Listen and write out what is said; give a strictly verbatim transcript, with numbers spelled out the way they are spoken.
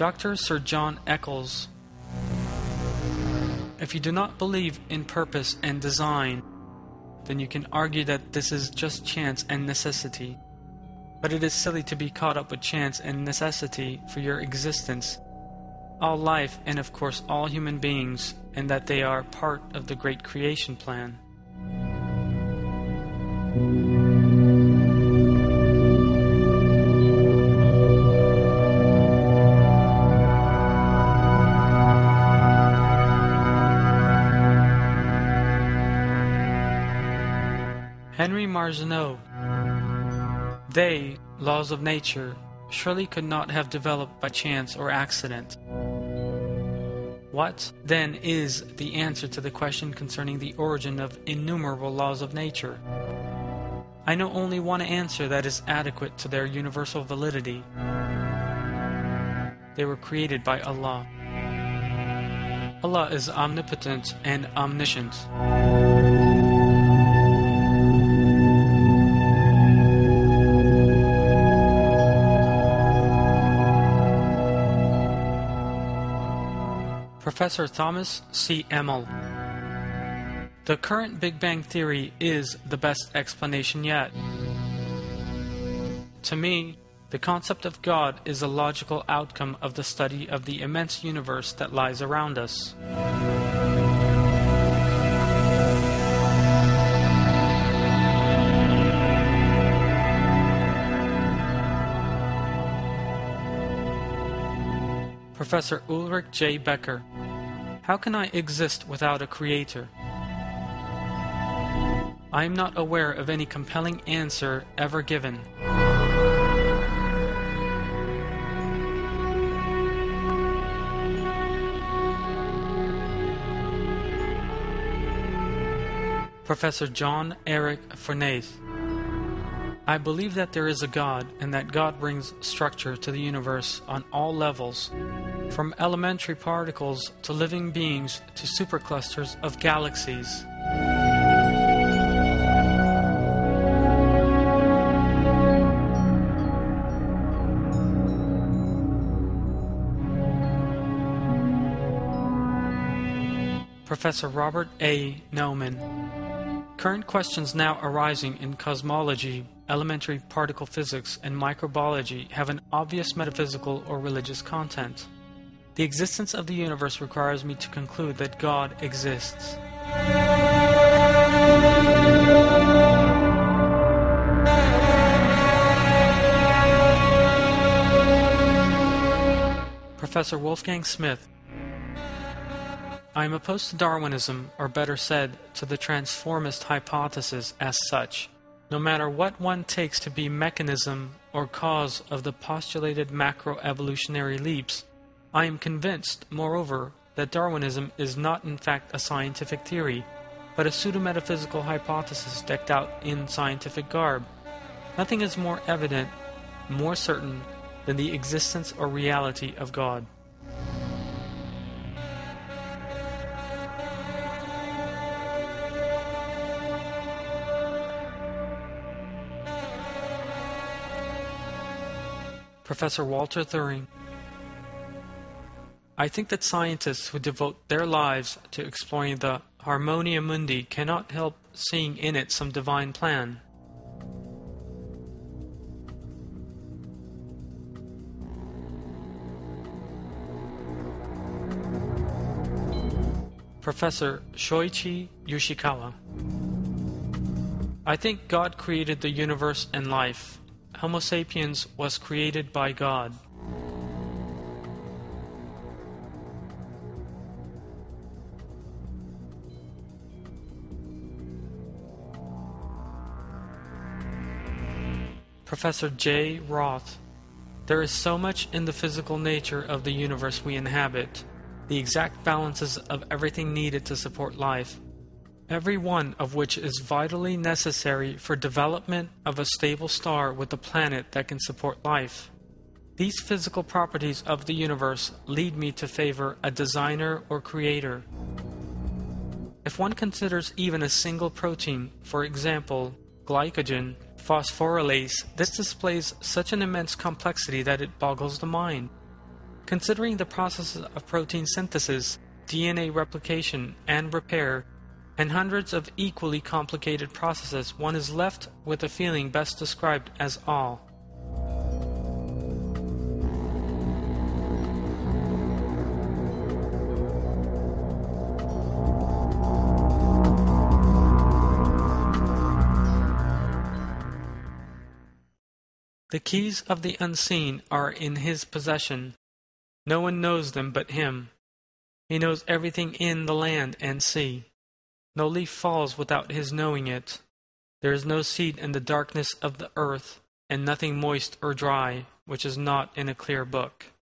Doctor Sir John Eccles: if you do not believe in purpose and design, then you can argue that this is just chance and necessity. But it is silly to be caught up with chance and necessity for your existence, all life, and of course all human beings, and that they are part of the great creation plan. Henry Marzineau: they, laws of nature, surely could not have developed by chance or accident. What, then, is the answer to the question concerning the origin of innumerable laws of nature? I know only one answer that is adequate to their universal validity. They were created by Allah. Allah is omnipotent and omniscient. Professor Thomas C. Emmel: the current Big Bang theory is the best explanation yet. To me, the concept of God is a logical outcome of the study of the immense universe that lies around us. Professor Ulrich J. Becker: how can I exist without a creator? I am not aware of any compelling answer ever given. Professor John Eric Furness: I believe that there is a God, and that God brings structure to the universe on all levels, from elementary particles to living beings to superclusters of galaxies. Professor Robert A. Naumann: current questions now arising in cosmology, elementary particle physics, and microbiology have an obvious metaphysical or religious content. The existence of the universe requires me to conclude that God exists. Professor Wolfgang Smith: I am opposed to Darwinism, or better said, to the transformist hypothesis as such. No matter what one takes to be mechanism or cause of the postulated macroevolutionary leaps, I am convinced, moreover, that Darwinism is not in fact a scientific theory, but a pseudo-metaphysical hypothesis decked out in scientific garb. Nothing is more evident, more certain, than the existence or reality of God. Professor Walter Thuring: I think that scientists who devote their lives to exploring the Harmonia Mundi cannot help seeing in it some divine plan. Professor Shoichi Yoshikawa: I think God created the universe and life. Homo sapiens was created by God. Professor J. Roth: there is so much in the physical nature of the universe we inhabit, the exact balances of everything needed to support life, every one of which is vitally necessary for development of a stable star with a planet that can support life. These physical properties of the universe lead me to favor a designer or creator. If one considers even a single protein, for example, glycogen, phosphorylase, this displays such an immense complexity that it boggles the mind. Considering the processes of protein synthesis, D N A replication and repair, and hundreds of equally complicated processes, one is left with a feeling best described as awe. The keys of the unseen are in his possession. No one knows them but him. He knows everything in the land and sea. No leaf falls without his knowing it. There is no seed in the darkness of the earth, and nothing moist or dry which is not in a clear book.